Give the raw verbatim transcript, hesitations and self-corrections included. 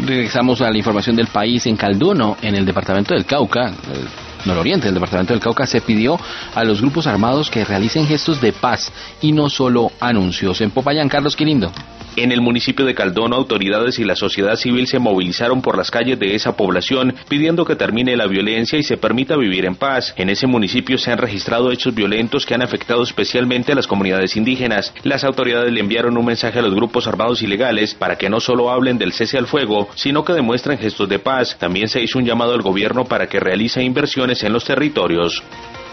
Regresamos a la información del país. En Caldono, en el departamento del Cauca, el nororiente del departamento del Cauca, se pidió a los grupos armados que realicen gestos de paz y no solo anuncios. En Popayán, Carlos Quirindo. En el municipio de Caldono, autoridades y la sociedad civil se movilizaron por las calles de esa población pidiendo que termine la violencia y se permita vivir en paz. En ese municipio se han registrado hechos violentos que han afectado especialmente a las comunidades indígenas. Las autoridades le enviaron un mensaje a los grupos armados ilegales para que no solo hablen del cese al fuego, sino que demuestren gestos de paz. También se hizo un llamado al gobierno para que realice inversiones en los territorios.